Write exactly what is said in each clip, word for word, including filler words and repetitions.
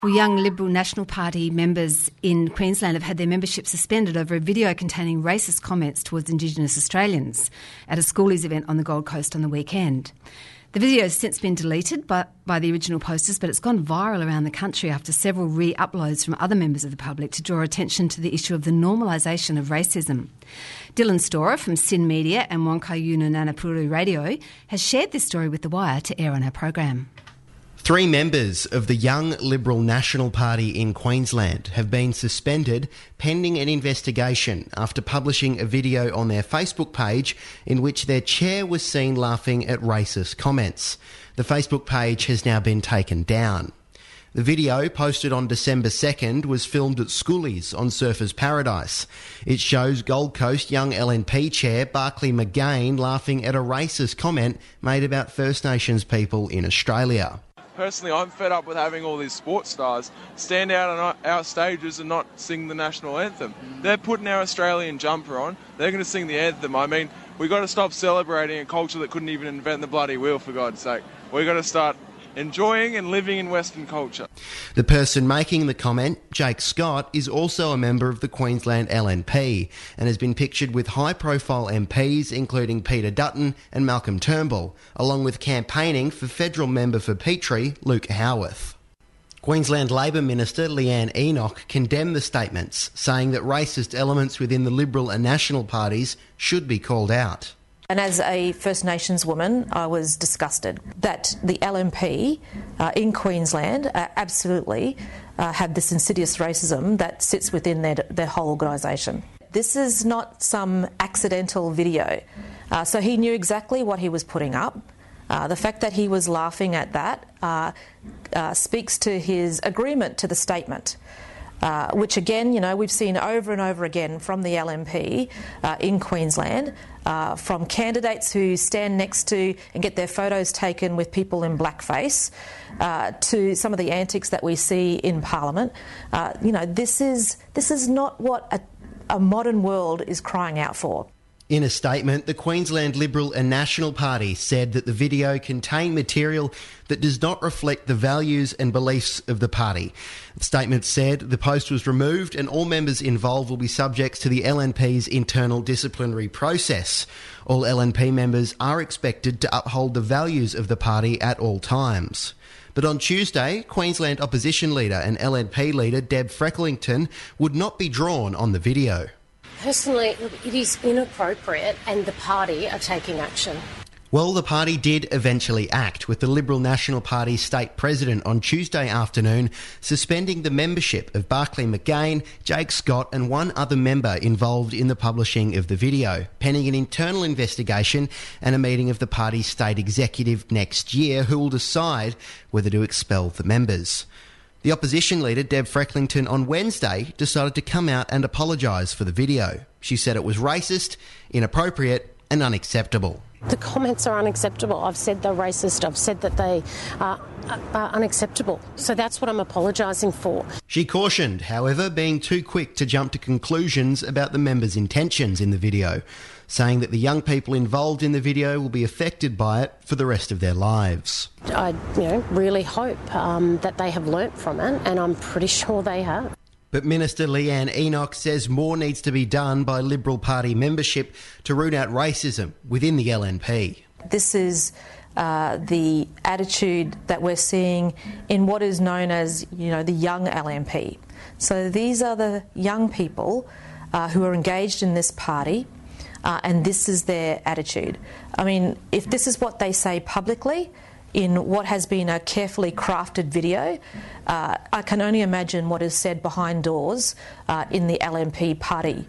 Well, young Liberal National Party members in Queensland have had their membership suspended over a video containing racist comments towards Indigenous Australians at a schoolies event on the Gold Coast on the weekend. The video has since been deleted by, by the original posters, but it's gone viral around the country after several re-uploads from other members of the public to draw attention to the issue of the normalisation of racism. Dylan Storer from Sin Media and Wanka-Yuna Nanapuru Radio has shared this story with The Wire to air on our program. Three members of the Young Liberal National Party in Queensland have been suspended pending an investigation after publishing a video on their Facebook page in which their chair was seen laughing at racist comments. The Facebook page has now been taken down. The video, posted on December second, was filmed at Schoolies on Surfers Paradise. It shows Gold Coast Young L N P chair Barclay McGain laughing at a racist comment made about First Nations people in Australia. Personally, I'm fed up with having all these sports stars stand out on our stages and not sing the national anthem. They're putting our Australian jumper on. They're going to sing the anthem. I mean, we've got to stop celebrating a culture that couldn't even invent the bloody wheel, for God's sake. We've got to start enjoying and living in Western culture. The person making the comment, Jake Scott, is also a member of the Queensland L N P and has been pictured with high-profile M Ps including Peter Dutton and Malcolm Turnbull, along with campaigning for federal member for Petrie, Luke Howarth. Queensland Labor Minister Leanne Enoch condemned the statements, saying that racist elements within the Liberal and National parties should be called out. And as a First Nations woman, I was disgusted that the L N P uh, in Queensland uh, absolutely uh, have this insidious racism that sits within their, their whole organisation. This is not some accidental video. Uh, so he knew exactly what he was putting up. Uh, the fact that he was laughing at that uh, uh, speaks to his agreement to the statement. Uh, which again, you know, we've seen over and over again from the L N P uh, in Queensland, uh, from candidates who stand next to and get their photos taken with people in blackface, uh, to some of the antics that we see in Parliament. Uh, you know, this is this is not what a, a modern world is crying out for. In a statement, the Queensland Liberal and National Party said that the video contained material that does not reflect the values and beliefs of the party. The statement said the post was removed and all members involved will be subject to the L N P's internal disciplinary process. All L N P members are expected to uphold the values of the party at all times. But on Tuesday, Queensland Opposition Leader and L N P Leader Deb Frecklington would not be drawn on the video. Personally, it is inappropriate and the party are taking action. Well, the party did eventually act, with the Liberal National Party state president on Tuesday afternoon suspending the membership of Barclay McGain, Jake Scott and one other member involved in the publishing of the video, pending an internal investigation and a meeting of the party's state executive next year who will decide whether to expel the members. The opposition leader, Deb Frecklington, on Wednesday decided to come out and apologise for the video. She said it was racist, inappropriate and unacceptable. The comments are unacceptable. I've said they're racist. I've said that they are, are unacceptable. So that's what I'm apologising for. She cautioned, however, being too quick to jump to conclusions about the members' intentions in the video, saying that the young people involved in the video will be affected by it for the rest of their lives. I you know, really hope um, that they have learnt from it, and I'm pretty sure they have. But Minister Leanne Enoch says more needs to be done by Liberal Party membership to root out racism within the L N P. This is uh, the attitude that we're seeing in what is known as, you know, the young L N P. So these are the young people uh, who are engaged in this party, uh, and this is their attitude. I mean, if this is what they say publicly in what has been a carefully crafted video, uh, I can only imagine what is said behind doors uh, in the L N P party.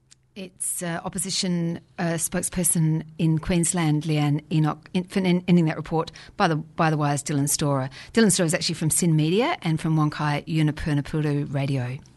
It's uh, opposition uh, spokesperson in Queensland, Leanne Enoch, in, for ending that report by the by the Wire's Dylan Storer. Dylan Storer is actually from Sin Media and from Wankai Yunapurnapuru Radio.